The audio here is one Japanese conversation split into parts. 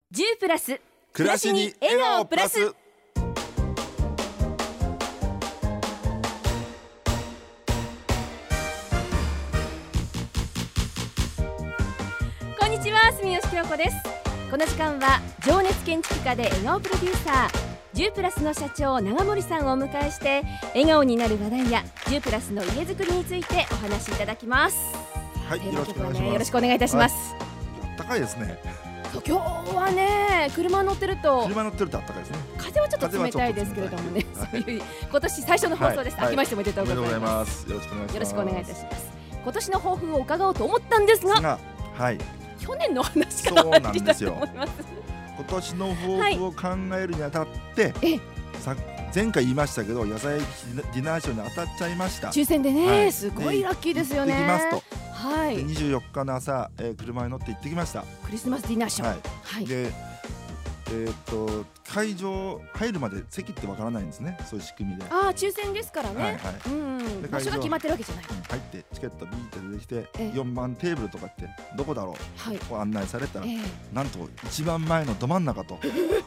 10プラス暮らしに笑顔プラス。 こんにちは、住吉京子です。この時間は情熱建築家で笑顔プロデューサー10プラスの社長長森さんをお迎えして、笑顔になる話題や10プラスの家づくりについてお話しいただきます。 はい、よろしくお願いします。 よろしくお願いいたします。 あったかいですね。 今日はね、車乗ってるとあったかいですね。 風はちょっと冷たいですけれどもね、そういう今年最初の放送です。明けましておめでとうございます。 よろしくお願いします。 よろしくお願いいたします。今年の抱負を伺おうと思ったんですが、 はい、 去年の話から入りたいと思います。 今年の抱負を考えるにあたって、前回言いましたけど、野菜ディナーショーに当たっちゃいました。 抽選でね、すごいラッキーですよね。 行ってきますと。 はい、 で24日の朝、車に乗って行ってきました。 クリスマスディナーショー、 はい、で、会場入るまで席ってわからないんですね。そういう仕組みで。 抽選ですからね。で場所が決まってるわけじゃない。 入ってチケットビーって出てきて、4番テーブルとかってどこだろう、案内されたら、なんと一番前のど真ん中と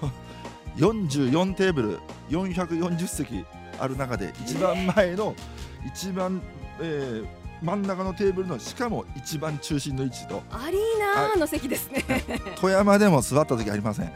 44テーブル440席ある中で、一番前の一番、真ん中のテーブルのしかも一番中心の位置と、 アリーナの席ですね。 富山でも座った時ありません。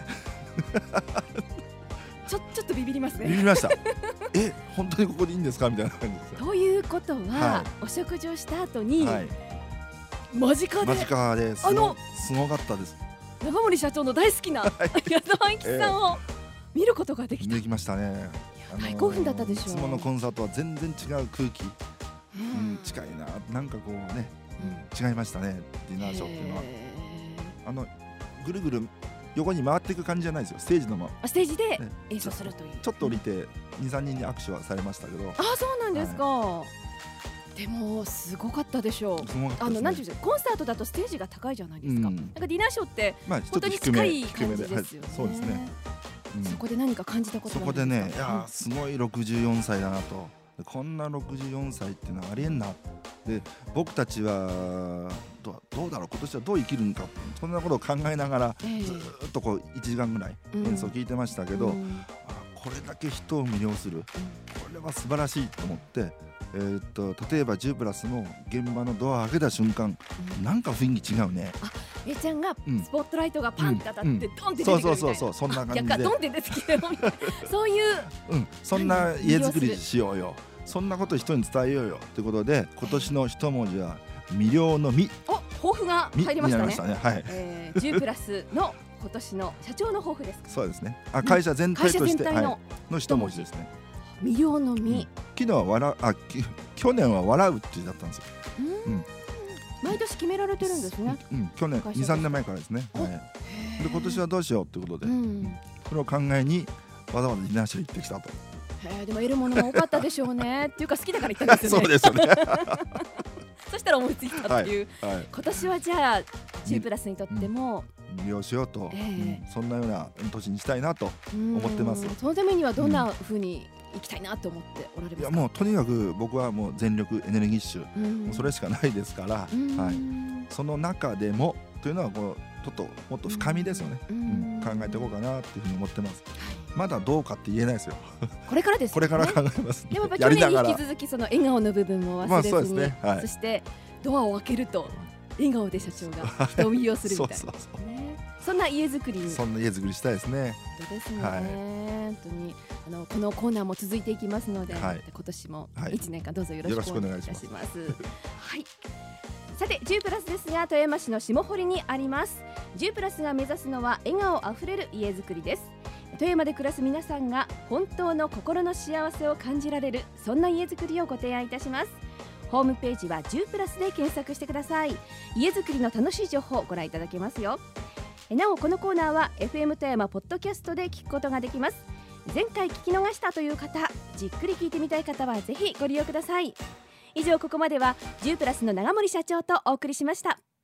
ちょっとビビりますね。 ビビりました。本当にここでいいんですかみたいな感じです。 ということは、お食事をした後に、間近ですごかったです。長森社長の大好きな矢沢永吉さんを見ることができましたね。大興奮だったでしょう。 いつものコンサートは全然違う空気、近いな、なんかこうね、違いましたね。ディナーショーっていうのはぐるぐる横に回っていく感じじゃないですよ。ステージのステージで演奏するという。 ちょっと降りて 2,3 人に握手はされましたけど。 そうなんですか。でもすごかったでしょう。なんていうコンサートだとステージが高いじゃないですか。なんかディナーショーって本当に近い感じですよね。 そうですね。 そこで何か感じたことがありますか？ そこでね、いやすごい64歳だなと。こんな64歳っていうのはありえんな。で、僕たちはどうだろう、今年はどう生きるのか、そんなことを考えながらずっとこう1時間ぐらい演奏を聞いてましたけど、これだけ人を魅了する、これは素晴らしいと思って、例えば10プラスの現場のドアを開けた瞬間、なんか雰囲気違うね。 Aちゃんがスポットライトがパンって当たってドンって出てくるみたいな。 そうそんな感じで。 ドンって出てきてそういうそんな家づくりしようよ。そんなこと人に伝えようよということで、今年の一文字は魅了の魅。 抱負が入りましたね。 はい。 10プラスの今年の社長の抱負ですか？ そうですね。会社全体としての一文字ですね。 魅了の魅。 去年は笑うって言いだったんですよ。 毎年決められてるんですね。 去年 2,3 年前からですね。で、今年はどうしようということで、それを考えにわざわざディナーショー行ってきたと。 でも得るものも多かったでしょうね。っていうか好きだから行ったんですよね。 そうですよね。 そしたら思いついたっていう。今年はじゃあ10プラスにとっても魅了しようと、そんなような年にしたいなと思ってます。 そのためにはどんな風に行きたいなと思っておられますか？ いや、もうとにかく僕はもう全力エネルギッシュ、それしかないですから、その中でもというのはちょっともっと深みですよね。考えていこうかなっていうふうに思ってます。まだどうかって言えないですよ。 これからですね。 これから考えます。 でも去年に引き続きその笑顔の部分も忘れずに、そしてドアを開けると笑顔で社長が人を魅了するみたいな。そんな家づくりに。 そんな家づくりしたいですね。 本当ですね。本当にこのコーナーも続いていきますので、今年も1年間どうぞよろしくお願いいたします。はい。さて10プラスですが、富山市の下堀にあります。10プラスが目指すのは笑顔あふれる家づくりです。富山で暮らす皆さんが本当の心の幸せを感じられる、そんな家づくりをご提案いたします。ホームページは10プラスで検索してください。家づくりの楽しい情報をご覧いただけますよ。なおこのコーナーは FM 富山ポッドキャストで聞くことができます。前回聞き逃したという方、じっくり聞いてみたい方はぜひご利用ください。以上、ここまでは10プラスの長森社長とお送りしました。